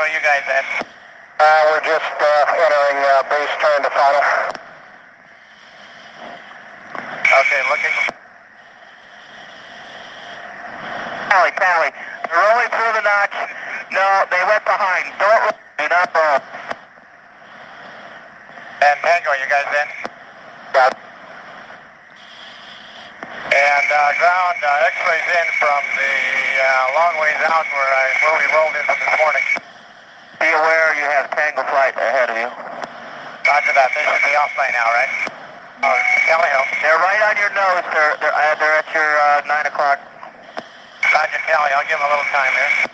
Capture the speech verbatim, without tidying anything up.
are you guys at? Uh, we're just uh, entering uh, base turn to final. Okay, looking. Tally, tally. They're rolling through the notch. No, they went behind. Don't roll. Do not roll. And Tango, you guys in? Yeah. And uh, ground, uh, X-rays in from the uh, long ways out where, I, where we rolled into this morning. Be aware you have Tango flight ahead of you. Roger that. They should be off by now, right? Oh, Kelly Hill. They're right on your nose. They're, they're, uh, they're at your uh, nine o'clock. Roger, Kelly. I'll give them a little time here.